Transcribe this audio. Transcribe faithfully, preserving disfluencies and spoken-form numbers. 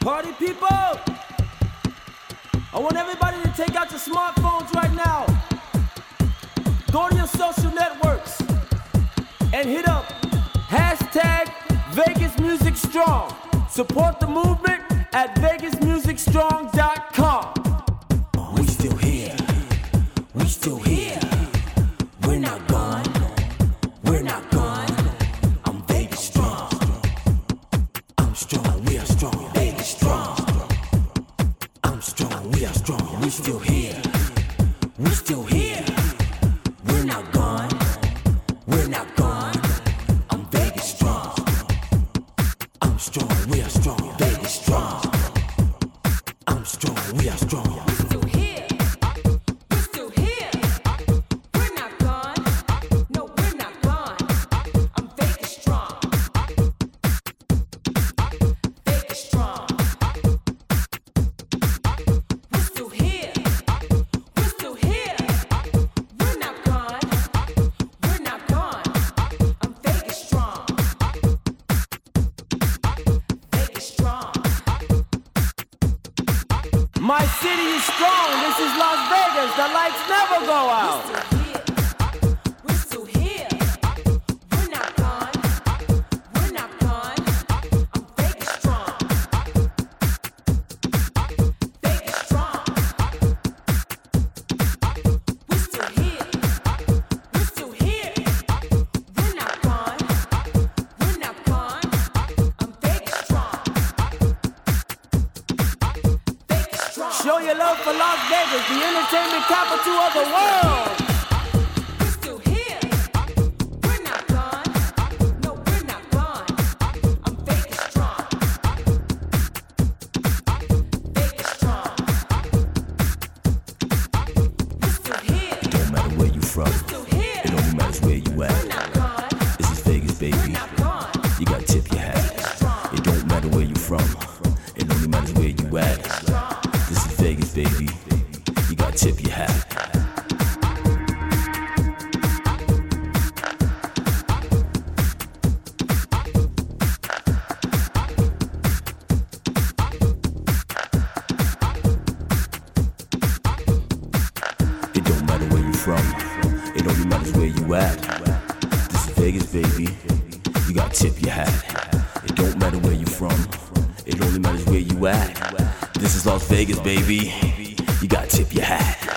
Party people, I want everybody to take out your smartphones right now. Go to your social networks and hit up hashtag Vegas Music Strong. Support the movement at vegas music strong dot com. We still here. We still here. We're not gone. We're not gone. I'm Vegas strong. I'm strong. We are strong. Vegas strong. I'm strong. We are strong. We still here. We still here. We're not gone. We're not gone. I'm Vegas strong. I'm strong. We are strong. Vegas strong. I'm strong. We are strong. My city is strong. This is Las Vegas. The lights never go out. We're still here. We're not gone. We're not gone. I'm Vegas strong. Vegas strong. We're still here. We're still here. We're not gone. We're not gone. I'm Vegas strong. Show your love for Las Vegas, the entertainment capital of the world. We're still here. We're not gone. No, we're not gone. I'm Vegas strong. Vegas strong. We're still here. It don't matter where you from. We're still here. It only matters where you We're at. not gone. This is Vegas, We're baby. not gone. You gotta tip your hat. It don't matter where you from. It only matters where you at. This is Vegas, baby. You gotta tip your hat. It don't matter where you from. It only matters where you at. This is Vegas, baby. You gotta tip your hat. It don't matter where you from. It only matters where you at. This is Las Vegas, baby. You gotta tip your hat.